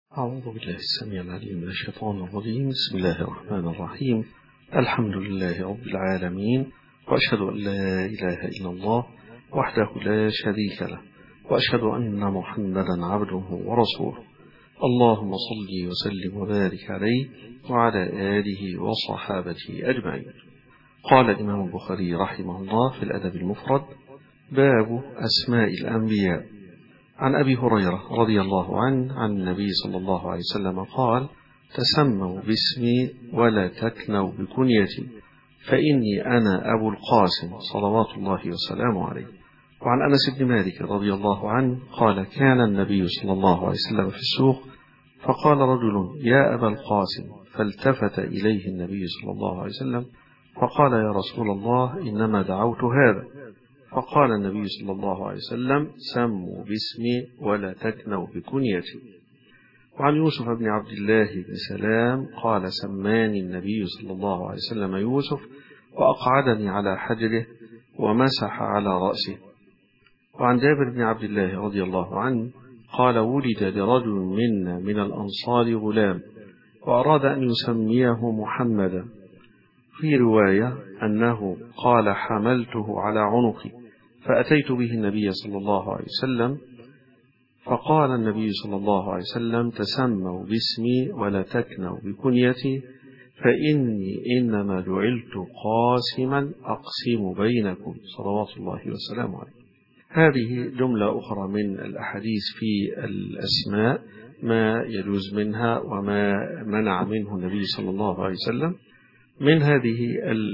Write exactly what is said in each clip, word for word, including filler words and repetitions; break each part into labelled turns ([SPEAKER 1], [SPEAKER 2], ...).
[SPEAKER 1] أعوذ بالله السميع العليم من الشيطان الرجيم. بسم الله الرحمن الرحيم. الحمد لله رب العالمين، وأشهد أن لا إله إلا الله وحده لا شريك له، وأشهد أن محمدا عبده ورسوله. اللهم صل وسلم وبارك عليه وعلى آله وصحابته أجمعين. قال الإمام البخاري رحمه الله في الأدب المفرد: باب أسماء الأنبياء. عن أبي هريرة رضي الله عنه عن النبي صلى الله عليه وسلم قال: تسموا باسمي ولا تكنوا بكنيتي، فإني أنا أبو القاسم صلوات الله وسلامه عليه. وعن أنس بن مالك رضي الله عنه قال: كان النبي صلى الله عليه وسلم في السوق، فقال رجل: يا أبا القاسم، فالتفت إليه النبي صلى الله عليه وسلم فقال: يا رسول الله، إنما دعوت هذا. فقال النبي صلى الله عليه وسلم: سموا باسمي ولا تكنوا بكنيتي. وعن يوسف بن عبد الله بن سلام قال: سماني النبي صلى الله عليه وسلم يوسف، وأقعدني على حجره ومسح على رأسه. وعن جابر بن عبد الله رضي الله عنه قال: ولد لرجل منا من الأنصار غلام، وأراد أن يسميه محمدا. في رواية أنه قال: حملته على عنقي فأتيت به النبي صلى الله عليه وسلم، فقال النبي صلى الله عليه وسلم: تسموا باسمي ولا تكنوا بكنيتي، فإني إنما جعلت قاسما أقسم بينكم صلوات الله وسلامه عليه. هذه جملة أخرى من الأحاديث في الأسماء، ما يجوز منها وما منع منه النبي صلى الله عليه وسلم. من هذه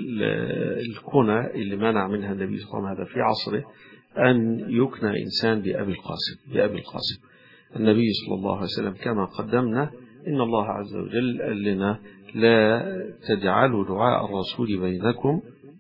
[SPEAKER 1] الكنى اللي منع منها النبي صلى الله عليه وسلم هذا في عصره أن يكنى إنسان بأبي القاسم بأبي القاسم النبي صلى الله عليه وسلم كما قدمنا إن الله عز وجل قال لنا: لا تجعلوا دعاء الرسول بينكم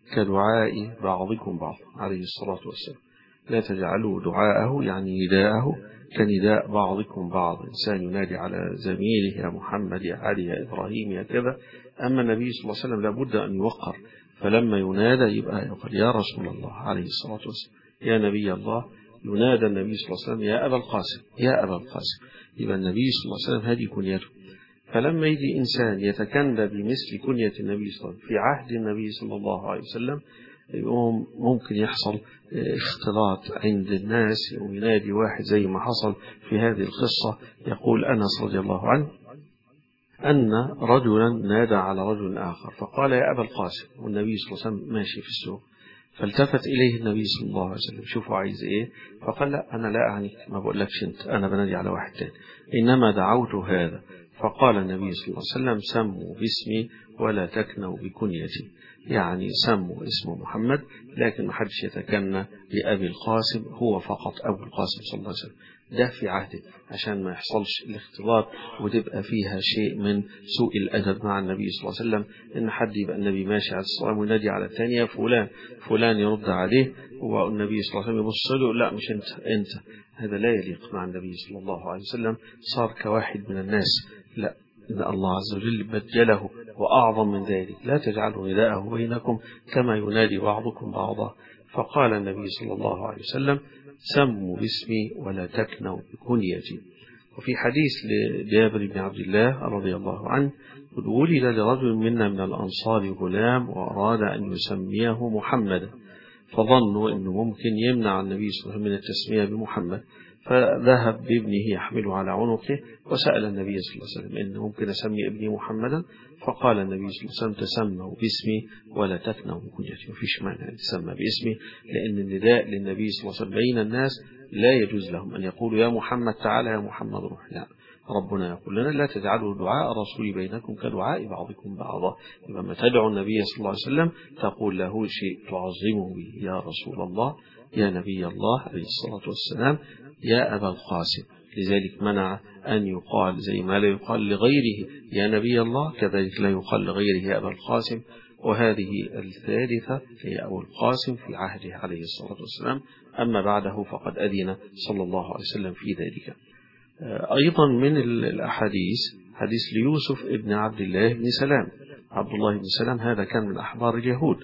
[SPEAKER 1] كدعاء بعضكم بعض عليه الصلاة والسلام. لا تجعلوا دعاءه يعني نداءه كنداء بعضكم بعض، إنسان ينادي على زميله: يا محمد، يا علي، يا إبراهيم، يا كذا. أما النبي صلى الله عليه وسلم لابد أن يوقر، فلما ينادى يبقى يقول: يا رسول الله عليه الصلاة والسلام، يا نبي الله. ينادى النبي صلى الله عليه وسلم: يا أبا القاسم، يا أبا القاسم. يبقى النبي صلى الله عليه وسلم هذه كنيته. فلما يجي إنسان يتكنى بمثل كنية النبي صلى الله عليه وسلم في عهد النبي صلى الله عليه وسلم، يقوم ممكن يحصل اختلاط عند الناس، يقوم ينادي واحد زي ما حصل في هذه القصة. يقول أنس رضي الله عنه أن رجلا نادى على رجل آخر فقال: يا أبا القاسم، والنبي صلى الله عليه وسلم ماشي في السوق، فالتفت إليه النبي صلى الله عليه وسلم شوفوا عايز إيه، فقال: لا، أنا لا أعنيك، ما بقولكش أنت، أنا بنادي على واحد تاني، إنما دعوت هذا. فقال النبي صلى الله عليه وسلم: سموا باسمي ولا تكنوا بكنيتي، يعني سموا اسم محمد لكن ما حدش يتكنى بأبي القاسم، هو فقط أبو القاسم صلى الله عليه وسلم. ده في عهده عشان ما يحصلش الاختلاط وتبقى فيها شيء من سوء الأدب مع النبي صلى الله عليه وسلم، إن حد يبقى النبي ماشي على الصلاة وينادي على الثانية: فلان فلان، يرد عليه والنبي صلى الله عليه وسلم يبص له: لا، مش أنت أنت. هذا لا يليق مع النبي صلى الله عليه وسلم، صار كواحد من الناس. لا، إن الله عز وجل بدله وأعظم من ذلك: لا تجعلوا نداءه بينكم كما ينادي بعضكم بعضا. فقال النبي صلى الله عليه وسلم: سموا باسمي ولا تكنوا بكنيتي. وفي حديث لجابر بن عبد الله رضي الله عنه: ولد لرجل منا من الأنصار غلام، وأراد أن يسميه محمدا، فظنوا أنه ممكن يمنع النبي صلى الله عليه وسلم من التسمية بمحمد، فذهب بابنه يحمله على عنقه وسأل النبي صلى الله عليه وسلم: إن ممكن أسمي ابني محمدا؟ فقال النبي صلى الله عليه وسلم: تسموا باسمي ولا تكنوا بكنيتي. مفيش مانع أن تسمى باسمي، لأن النداء للنبي صلى الله عليه وسلم بين الناس لا يجوز لهم أن يقولوا: يا محمد تعالى، يا محمد روح. لا، ربنا يقول لنا: لا تجعلوا دعاء الرسول بينكم كدعاء بعضكم بعضا. لما تدعو النبي صلى الله عليه وسلم تقول له شيء تعظمه به: يا رسول الله، يا نبي الله عليه الصلاة والسلام، يا أبا القاسم. لذلك منع أن يقال زي ما لا يقال لغيره يا نبي الله، كذلك لا يقال لغيره يا أبا القاسم. وهذه الثالثة هي أبو القاسم في عهده عليه الصلاة والسلام، أما بعده فقد أذن صلى الله عليه وسلم في ذلك. أيضا من الأحاديث حديث ليوسف ابن عبد الله بن سلام. عبد الله بن سلام هذا كان من أحبار اليهود،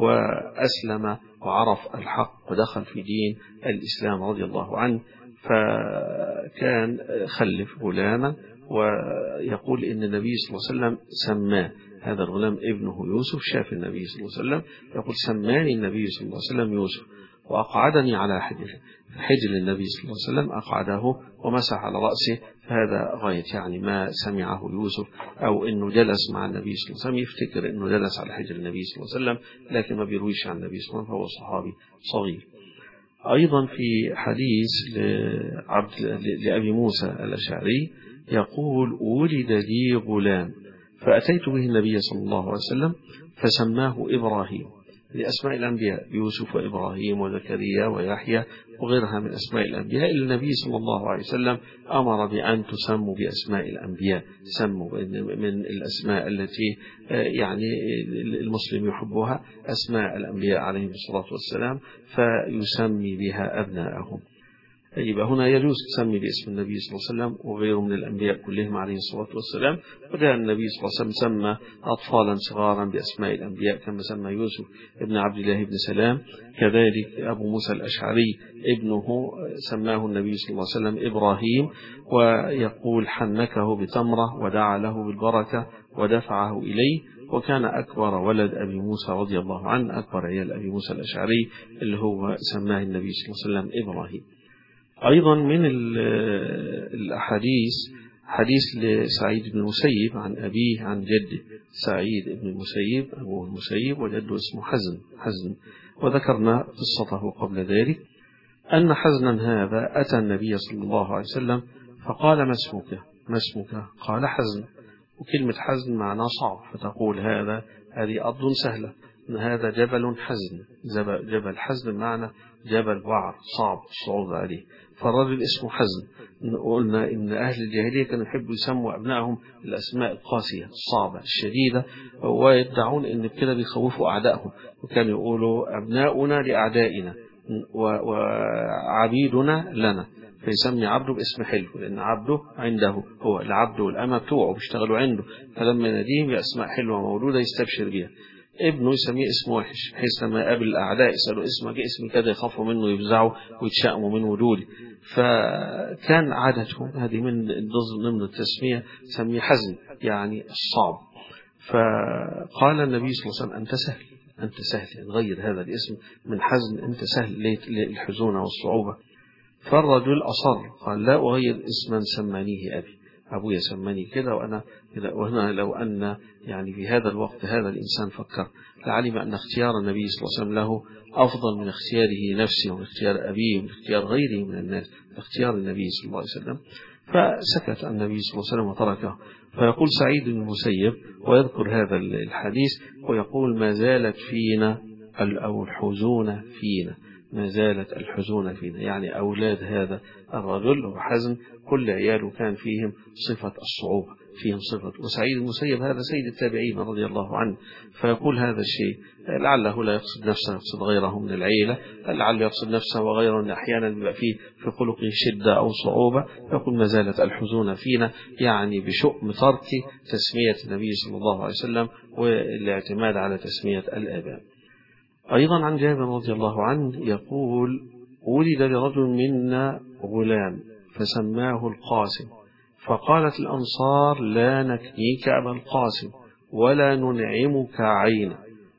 [SPEAKER 1] وأسلم وعرف الحق ودخل في دين الإسلام رضي الله عنه، فكان خلف غلاما ويقول إن النبي صلى الله عليه وسلم سماه هذا الغلام ابنه يوسف، شاف النبي صلى الله عليه وسلم يقول سماني النبي صلى الله عليه وسلم يوسف وأقعدني على حجر حجر النبي صلى الله عليه وسلم، أقعده ومسح على رأسه. فهذا غاية يعني ما سمعه يوسف، أو أنه جلس مع النبي صلى الله عليه وسلم، يفتكر أنه جلس على حجر النبي صلى الله عليه وسلم، لكن ما بيرويش عن النبي صلى الله عليه وسلم، فهو صحابي صغير. أيضا في حديث لعبد لأبي موسى الأشعري يقول ولد لي غلام فأتيت به النبي صلى الله عليه وسلم فسماه إبراهيم، لأسماء الأنبياء يوسف وإبراهيم وزكريا ويحيى وغيرها من أسماء الأنبياء. النبي صلى الله عليه وسلم أمر بأن تسموا بأسماء الأنبياء، سموا من الأسماء التي يعني المسلم يحبها أسماء الأنبياء عليهم الصلاة والسلام، فيسمي بها أبناءهم. يبقى هنا يجوز تسمي باسم النبي صلى الله عليه وسلم وغيره من الأنبياء كلهم عليه الصلاة والسلام. وجاء النبي صلى الله عليه وسلم سمى أطفالا صغارا بأسماء الأنبياء كما سمى يوسف ابن عبد الله بن سلام. كذلك أبو موسى الأشعري ابنه سماه النبي صلى الله عليه وسلم إبراهيم، ويقول حنكه بتمرة ودعا له بالبركة ودفعه إليه، وكان أكبر ولد أبي موسى رضي الله عنه، أكبر عيال أبي موسى الأشعري اللي هو سماه النبي صلى الله عليه وسلم إبراهيم. أيضا من الأحاديث حديث لسعيد بن المسيب عن أبيه عن جده، سعيد بن المسيب أبوه المسيب وجده اسمه حزن حزن وذكرنا قصته قبل ذلك، أن حزنا هذا أتى النبي صلى الله عليه وسلم فقال ما اسمك؟ ما اسمك؟ قال حزن، وكلمة حزن معناه صعب، فتقول هذا هذه أرض سهلة، هذا جبل حزن، جبل حزن معنى جبل وعر صعب الصعود عليه، فالرجل اسمه حزن. قلنا إن أهل الجاهلية كانوا يحبوا يسموا أبنائهم الأسماء القاسية الصعبة الشديدة، ويدعون إن كده بيخوفوا أعدائهم، وكانوا يقولوا أبناؤنا لأعدائنا وعبيدنا لنا، فيسمي عبده باسم حلو لأن عبده عنده، هو العبد والأمة بتوعه بيشتغلوا عنده، فلما يناديهم بأسماء حلوة مولودة يستبشر بها. ابنه يسميه اسم وحش بحيث لما يقابل الأعداء يسألوا اسمك اسم كده يخافوا منه يفزعوا ويتشائموا من وجوده. فكان عادتهم هذه من ضمن التسمية سميه حزن يعني الصعب. فقال النبي صلى الله عليه وسلم أنت سهل، أنت سهل يعني غير هذا الاسم من حزن، أنت سهل للحزونة والصعوبة. فالرجل أصر قال لا أغير اسما سمانيه أبي، أبويا سماني كده وأنا كده. وهنا لو أن يعني في هذا الوقت هذا الإنسان فكر لعلم أن اختيار النبي صلى الله عليه وسلم له أفضل من اختياره نفسه ومن اختيار أبيه ومن اختيار غيره من الناس، اختيار النبي صلى الله عليه وسلم. فسكت النبي صلى الله عليه وسلم وتركه. فيقول سعيد بن المسيب ويذكر هذا الحديث ويقول ما زالت فينا أو الحزون فينا، ما زالت الحزون فينا، يعني أولاد هذا الرجل وحزن كل عياله كان فيهم صفة الصعوبة، فيهم صفة. وسعيد المسيب هذا سيد التابعين رضي الله عنه، فيقول هذا الشيء لعله لا يقصد نفسه، يقصد غيره من العيلة، لعله يقصد نفسه وغيره أحيانا بيبقى فيه في خلقه شدة أو صعوبة، فيقول ما زالت الحزون فينا، يعني بشؤم ترك تسمية النبي صلى الله عليه وسلم والاعتماد على تسمية الآباء. أيضا عن جابر رضي الله عنه يقول ولد لرجل منا غلام فسماه القاسم، فقالت الأنصار لا نكنيك أبا القاسم ولا ننعمك عينا.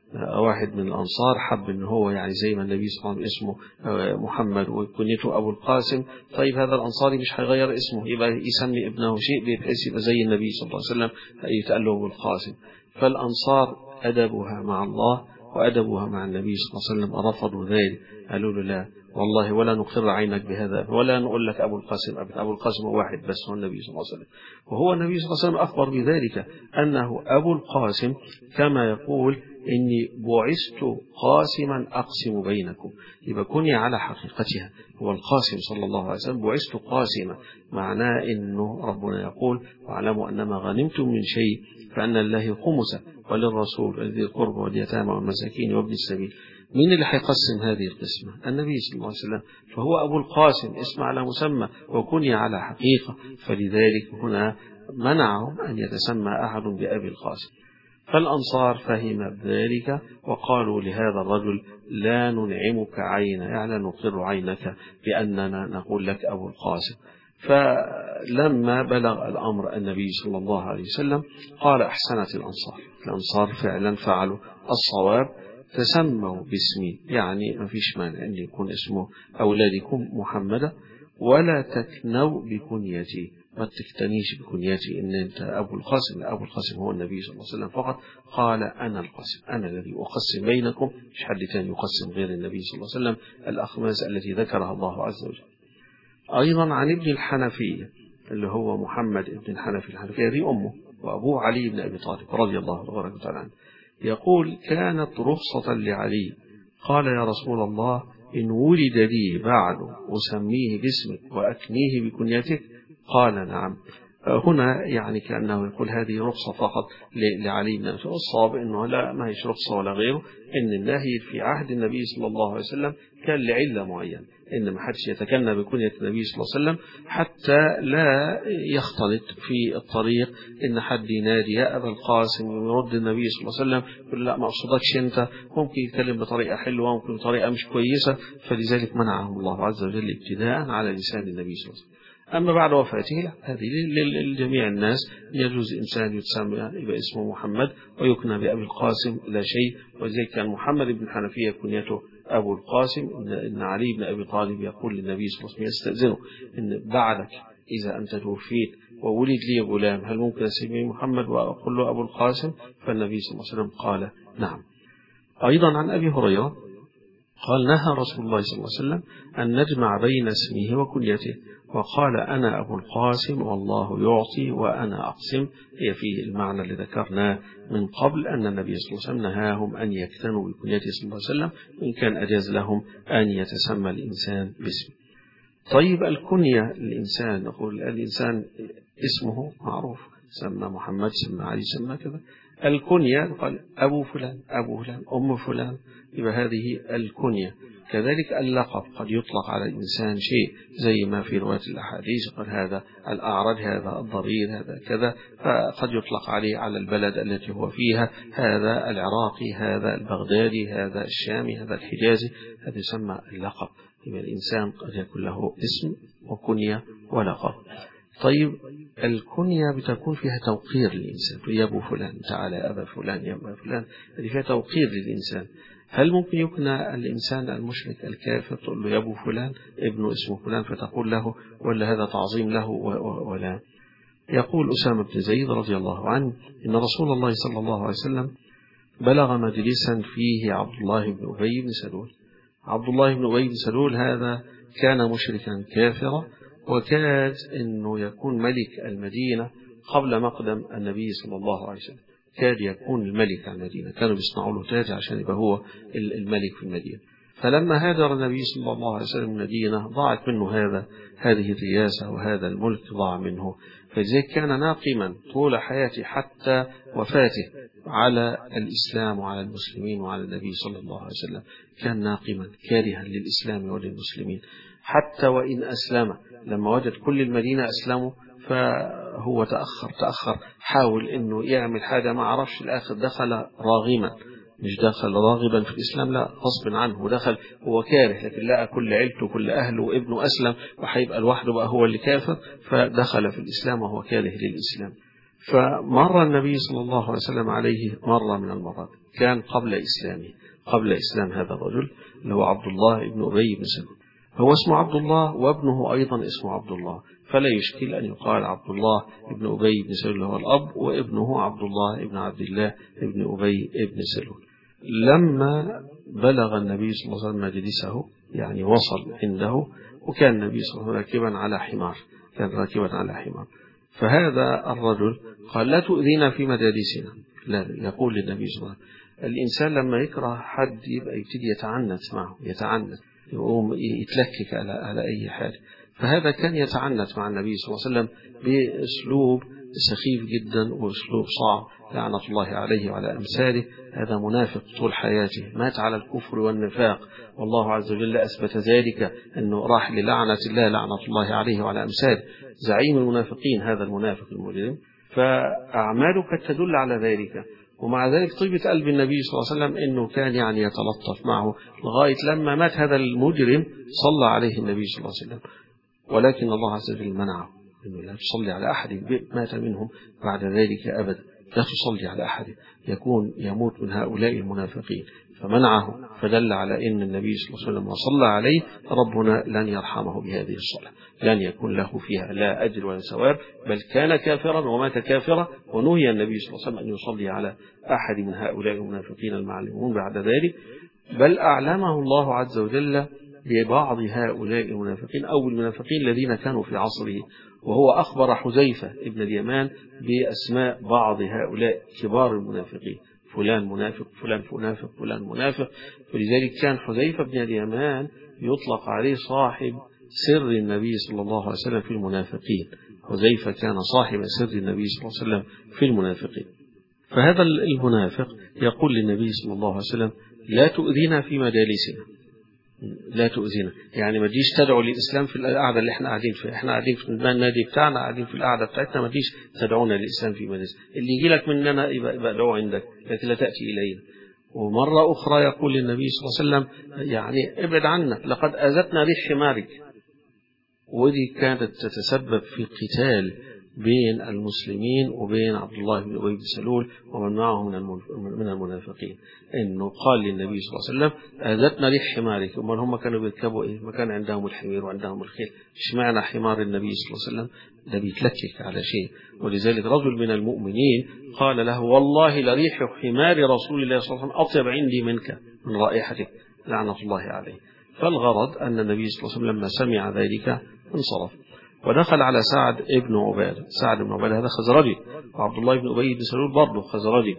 [SPEAKER 1] واحد من الأنصار حب أن هو يعني زي ما النبي صلى الله عليه وسلم اسمه محمد وكنيته أبو القاسم، طيب هذا الأنصاري مش هيغير اسمه، يبقى يسمي ابنه شيء بحيث يبقى زي النبي صلى الله عليه وسلم يتقال له أبو القاسم. فالأنصار أدبها مع الله وأدبها مع النبي صلى الله عليه وسلم رفضوا ذلك، قالوا له لا والله ولا نقر عينك بهذا ولا نقول لك أبو القاسم أبدا، أبو القاسم واحد بس هو النبي صلى الله عليه وسلم. وهو النبي صلى الله عليه وسلم أخبر بذلك أنه أبو القاسم كما يقول إني بعثت قاسما أقسم بينكم، يبقى كوني على حقيقتها هو القاسم صلى الله عليه وسلم، بعثت قاسما معناه إنه ربنا يقول واعلموا أنما غنمتم من شيء فأن الله خمسه وللرسول ولذي القربى واليتامى والمساكين وابن السبيل. مين اللي هيقسم هذه القسمة؟ النبي صلى الله عليه وسلم، فهو أبو القاسم اسم على مسمى وكني على حقيقة، فلذلك هنا منعهم أن يتسمى أحد بأبي القاسم. فالأنصار فهم ذلك وقالوا لهذا الرجل لا ننعمك عينا، يعني نقر عينك بأننا نقول لك أبو القاسم. فلما بلغ الأمر النبي صلى الله عليه وسلم قال أحسنت الأنصار، الأنصار فعلا فعلوا الصواب، تسموا باسمي، يعني ما فيش مانع أن يكون اسمه أولادكم محمد، ولا تكنوا بكنيتي، ما تكتنيش بكنيتي إن أنت أبو القاسم، أبو القاسم هو النبي صلى الله عليه وسلم فقط. قال أنا القاسم، أنا الذي أقسم بينكم، مش حد تاني يقسم غير النبي صلى الله عليه وسلم الأخماس التي ذكرها الله عز وجل. أيضا عن ابن الحنفية اللي هو محمد ابن الحنفي، الحنفية دي أمه، وأبوه علي بن أبي طالب رضي الله تبارك وتعالى عنه، يقول كانت رخصة لعلي، قال يا رسول الله إن ولد لي بعد أسميه باسمك وأكنيه بكنيتك؟ قال نعم. هنا يعني كأنه يقول هذه رخصة فقط لعلي بن أبي طالب، الصواب إنه لا، ما هيش رخصة ولا غيره، إن النهي في عهد النبي صلى الله عليه وسلم كان لعلة معينة، إن ما حدش يتكنى بكنية النبي صلى الله عليه وسلم حتى لا يختلط في الطريق إن حد ينادي يا أبا القاسم يرد النبي صلى الله عليه وسلم يقول لا ما أقصدكش أنت، ممكن يتكلم بطريقة حلوة ممكن بطريقة مش كويسة، فلذلك منعهم الله عز وجل ابتداء على لسان النبي صلى الله عليه وسلم. أما بعد وفاته لا، هذه للجميع الناس، يجوز إنسان يتسمى يبقى اسمه محمد ويكنى بأبي القاسم لا شيء. وذلك كان محمد بن حنفية كنيته أبو القاسم، إن علي بن أبي طالب يقول للنبي صلى الله عليه وسلم يستأذنه إن بعدك إذا أنت توفيت وولد لي غلام هل ممكن أسميه محمد وأقول له أبو القاسم؟ فالنبي صلى الله عليه وسلم قال نعم. أيضا عن أبي هريرة قال نهى رسول الله صلى الله عليه وسلم أن نجمع بين اسمه وكنيته، وقال أنا أبو القاسم والله يعطي وأنا أقسم، هي فيه المعنى اللي ذكرناه من قبل أن النبي صلى الله عليه وسلم نهاهم أن يكتنوا بكنيته صلى الله عليه وسلم، وإن كان أجاز لهم أن يتسمى الإنسان باسمه. طيب الكنية الإنسان، نقول الإنسان اسمه معروف، سمى محمد سمى علي سمى كذا، الكنية قال أبو فلان أبو فلان أم فلان، يبقى هذه الكنية. كذلك اللقب قد يطلق على الإنسان شيء زي ما في رواية الأحاديث قال هذا الأعرج هذا الضرير هذا كذا، فقد يطلق عليه على البلد التي هو فيها، هذا العراقي هذا البغدادي هذا الشامي هذا الحجازي، هذا يسمى اللقب. يبقى الإنسان قد يكون له اسم وكنية ولقب. طيب الكنية بتكون فيها توقير للإنسان، يا أبو فلان تعالى أبا فلان يا أبا فلان، هذه فيها توقير للإنسان. هل ممكن يكنى الإنسان المشرك الكافر تقول له يا أبو فلان ابنه اسمه فلان فتقول له، ولا هذا تعظيم له ولا؟ يقول أسامة بن زيد رضي الله عنه إن رسول الله صلى الله عليه وسلم بلغ مجلسا فيه عبد الله بن أبي بن سلول. عبد الله بن أبي بن سلول هذا كان مشركا كافرا، وكاد أنه يكون ملك المدينة قبل مقدم النبي صلى الله عليه وسلم، كاد يكون الملك على المدينة، كانوا بيصنعوا له تاج عشان يبقى هو الملك في المدينة. فلما هاجر النبي صلى الله عليه وسلم المدينة ضاعت منه هذا هذه الرياسة وهذا الملك ضاع منه، فلذلك كان ناقما طول حياته حتى وفاته على الإسلام وعلى المسلمين وعلى النبي صلى الله عليه وسلم، كان ناقما كارها للإسلام وللمسلمين، حتى وإن أسلم لما وجد كل المدينة أسلموا فهو تأخر تأخر حاول إنه يعمل حاجة ما عرفش، الآخر دخل راغما، مش دخل راغبا في الإسلام لا غصب عنه، دخل هو كاره، لكن لقى كل عيلته كل أهله وابنه أسلم وحيبقى لوحده بقى هو اللي كافر، فدخل في الإسلام وهو كاره للإسلام. فمر النبي صلى الله عليه وسلم عليه مرة من المرات كان قبل إسلامه، قبل إسلام هذا الرجل اللي هو عبد الله بن أبي بن سلول، هو اسمه عبد الله وابنه أيضا اسمه عبد الله، فلا يشكل أن يقال عبد الله بن أبي بن سلول هو الأب وابنه عبد الله بن عبد الله بن أبي بن سلول. لما بلغ النبي صلى الله عليه وسلم مجلسه يعني وصل عنده، وكان النبي صلى الله عليه وسلم راكبا على حمار، كان راكبا على حمار، فهذا الرجل قال لا تؤذينا في مجالسنا، لا يقول للنبي صلى الله عليه وسلم الإنسان لما يكره حد يبقى يبتدي يتعنت معه، يتعنت يقوم يتلكك على على أي حاجة، فهذا كان يتعنت مع النبي صلى الله عليه وسلم بأسلوب سخيف جدا وأسلوب صعب لعنة الله عليه وعلى أمثاله. هذا منافق طول حياته مات على الكفر والنفاق، والله عز وجل أثبت ذلك أنه راح للعنة الله لعنة الله عليه وعلى أمثاله، زعيم المنافقين هذا المنافق المجرم، فأعماله قد تدل على ذلك. ومع ذلك طيبة قلب النبي صلى الله عليه وسلم أنه كان يعني يتلطف معه لغاية لما مات هذا المجرم صلى عليه النبي صلى الله عليه وسلم، ولكن الله عز وجل منعه إنه لا تصلي على أحد مات منهم بعد ذلك أبدا، لا تصلي على أحد يكون يموت من هؤلاء المنافقين، فمنعه، فدل على أن النبي صلى الله عليه وسلم وصلى عليه ربنا لن يرحمه بهذه الصلاة، لن يكون له فيها لا أجر ولا ثواب، بل كان كافرا ومات كافرا، ونهي النبي صلى الله عليه وسلم أن يصلي على أحد من هؤلاء المنافقين المعلمون بعد ذلك، بل أعلمه الله عز وجل ببعض هؤلاء المنافقين أو المنافقين الذين كانوا في عصره، وهو أخبر حذيفة ابن اليمان بأسماء بعض هؤلاء كبار المنافقين، فلان منافق فلان منافق فلان منافق. ولذلك كان حذيفة بن اليمان يطلق عليه صاحب سر النبي صلى الله عليه وسلم في المنافقين، حذيفة كان صاحب سر النبي صلى الله عليه وسلم في المنافقين. فهذا المنافق يقول للنبي صلى الله عليه وسلم لا تؤذينا في مجالسنا، لا تؤذينا، يعني ما تجيش تدعو للإسلام في القعدة اللي احنا قاعدين فيها، احنا قاعدين في النادي بتاعنا، قاعدين في القعدة بتاعتنا، ما تجيش تدعونا للإسلام في مجلس، اللي يجي لك مننا يبقى ادعوه عندك، لكن لا تأتي إلينا. ومرة أخرى يقول للنبي صلى الله عليه وسلم يعني ابعد عنا، لقد أذتنا ريح حمارك. ودي كانت تتسبب في قتال بين المسلمين وبين عبد الله بن أبي بن سلول ومن معه من المنافقين، إنه قال للنبي صلى الله عليه وسلم أذتنا ريح حمارك. أمال هم كانوا بيركبوا إيه؟ ما كان عندهم الحمير وعندهم الخيل، اشمعنى حمار النبي صلى الله عليه وسلم ده بيتلكك على شيء؟ ولذلك رجل من المؤمنين قال له والله لريح حمار رسول الله صلى الله عليه وسلم أطيب عندي منك من رائحتك لعنة الله عليه. فالغرض أن النبي صلى الله عليه وسلم لما سمع ذلك انصرف ودخل على سعد ابن عبادة. سعد بن عبادة هذا خزرجي، وعبد الله بن أبي بن سلول برضه خزرجي.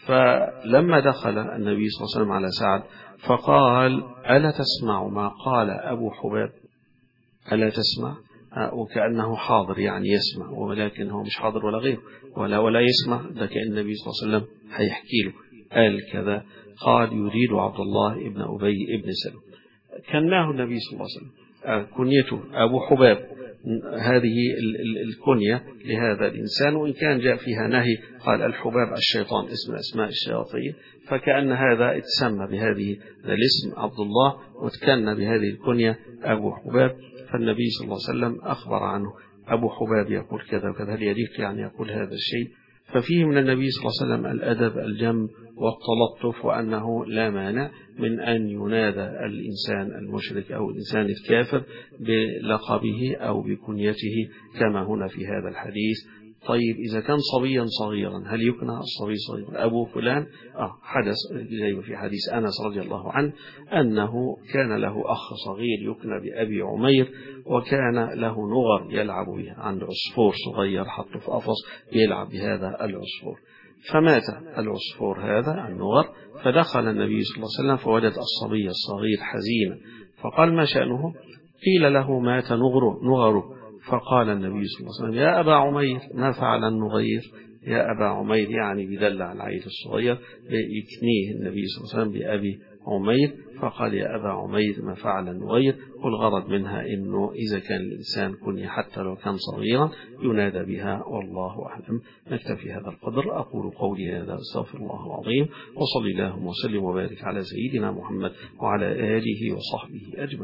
[SPEAKER 1] فلما دخل النبي صلى الله عليه وسلم على سعد فقال ألا تسمع ما قال أبو حباب؟ ألا تسمع؟ وكأنه حاضر يعني يسمع، ولكن هو مش حاضر ولا غيره ولا ولا يسمع، ده كأن النبي صلى الله عليه وسلم هيحكي له قال كذا. قال يريد عبد الله بن أبي بن سلول، كناه النبي صلى الله عليه وسلم كنيته أبو حباب، هذه الكنية لهذا الإنسان، وإن كان جاء فيها نهي قال الحباب الشيطان اسم أسماء الشياطين، فكأن هذا اتسمى بهذه الاسم عبد الله وتكن بهذه الكنية أبو حباب. فالنبي صلى الله عليه وسلم أخبر عنه أبو حباب يقول كذا وكذا، هل يليق يعني يقول هذا الشيء؟ ففيه من النبي صلى الله عليه وسلم الأدب الجم والتلطف، وأنه لا مانع من أن ينادى الإنسان المشرك أو الإنسان الكافر بلقبه أو بكنيته كما هنا في هذا الحديث. طيب إذا كان صبيا صغيرا هل يكنى الصبي صغيرا أبو فلان؟ آه حدث زي ما في حديث أنس رضي الله عنه أنه كان له أخ صغير يكنى بأبي عمير، وكان له نغر يلعب به، عند عصفور صغير حطه في قفص يلعب بهذا العصفور، فمات العصفور هذا النغر. فدخل النبي صلى الله عليه وسلم فوجد الصبي الصغير حزينا، فقال ما شأنه؟ قيل له مات نغره نغره فقال النبي صلى الله عليه وسلم يا أبا عمير ما فعل النغير؟ يا أبا عمير يعني بدلع العيل الصغير، يكنيه النبي صلى الله عليه وسلم بأبي عمير، فقال يا أبا عمير ما فعل النغير. والغرض منها إنه إذا كان الإنسان كني حتى لو كان صغيرا ينادى بها، والله أعلم. نكتفي هذا القدر، أقول قولي هذا استغفر الله العظيم، وصلي اللهم وسلم وبارك على سيدنا محمد وعلى آله وصحبه أجمعين.